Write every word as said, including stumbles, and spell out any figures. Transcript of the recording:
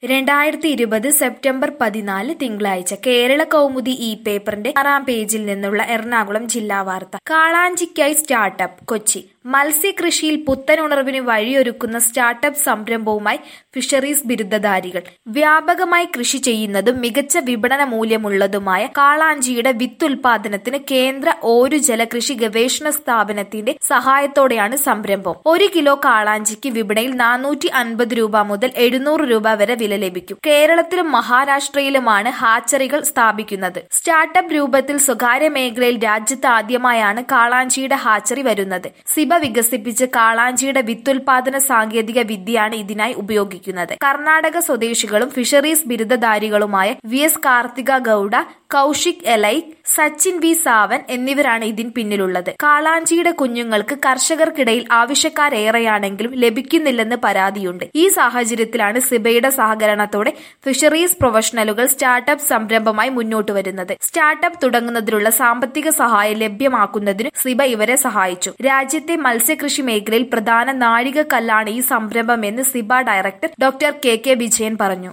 രണ്ടായിരത്തി ഇരുപത് സെപ്റ്റംബർ പതിനാല് തിങ്കളാഴ്ച കേരള കൗമുദി ഈ പേപ്പറിന്റെ ആറാം പേജിൽ നിന്നുള്ള എറണാകുളം ജില്ലാ വാർത്ത. കാളാഞ്ചിക്കായി സ്റ്റാർട്ടപ്പ് കൊച്ചി. മത്സ്യകൃഷിയിൽ പുത്തനുണർവിന് വഴിയൊരുക്കുന്ന സ്റ്റാർട്ടപ്പ് സംരംഭവുമായി ഫിഷറീസ് ബിരുദധാരികൾ. വ്യാപകമായി കൃഷി ചെയ്യുന്നതും മികച്ച വിപണന മൂല്യമുള്ളതുമായ കാളാഞ്ചിയുടെ വിത്തുൽപാദനത്തിന് കേന്ദ്ര ഓരുജല കൃഷി ഗവേഷണ സ്ഥാപനത്തിന്റെ സഹായത്തോടെയാണ് സംരംഭം. ഒരു കിലോ കാളാഞ്ചിക്ക് വിപണിയിൽ നാനൂറ്റി അൻപത് രൂപ മുതൽ എഴുന്നൂറ് രൂപ വരെ വില ലഭിക്കും. കേരളത്തിലും മഹാരാഷ്ട്രയിലുമാണ് ഹാച്ചറികൾ സ്ഥാപിക്കുന്നത്. സ്റ്റാർട്ടപ്പ് രൂപത്തിൽ സ്വകാര്യ മേഖലയിൽ രാജ്യത്ത് ആദ്യമായാണ് കാളാഞ്ചിയുടെ ഹാച്ചറി വരുന്നത്. സിബ വികസിപ്പിച്ച് കാളാഞ്ചിയുടെ വിത്തുൽപാദന സാങ്കേതിക വിദ്യയാണ് ഇതിനായി ഉപയോഗിക്കുന്നത്. കർണാടക സ്വദേശികളും ഫിഷറീസ് ബിരുദധാരികളുമായ V S Karthika Gowda, Kaushik Elaik, Sachin V Savan എന്നിവരാണ് ഇതിന് പിന്നിലുള്ളത്. കാളാഞ്ചിയുടെ കുഞ്ഞുങ്ങൾക്ക് കർഷകർക്കിടയിൽ ആവശ്യക്കാരേറെയാണെങ്കിലും ലഭിക്കുന്നില്ലെന്ന് പരാതിയുണ്ട്. ഈ സാഹചര്യത്തിലാണ് സിബയുടെ സഹകരണത്തോടെ ഫിഷറീസ് പ്രൊഫഷണലുകൾ സ്റ്റാർട്ടപ്പ് സംരംഭമായി മുന്നോട്ട് വരുന്നത്. സ്റ്റാർട്ടപ്പ് തുടങ്ങുന്നതിനുള്ള സാമ്പത്തിക സഹായം ലഭ്യമാക്കുന്നതിന് സിബ ഇവരെ സഹായിച്ചു. രാജ്യത്തെ മത്സ്യകൃഷി മേഖലയിൽ പ്രധാന നാഴികക്കല്ലാണ് ഈ സംരംഭമെന്ന് CIBA director doctor K K Vijayan പറഞ്ഞു.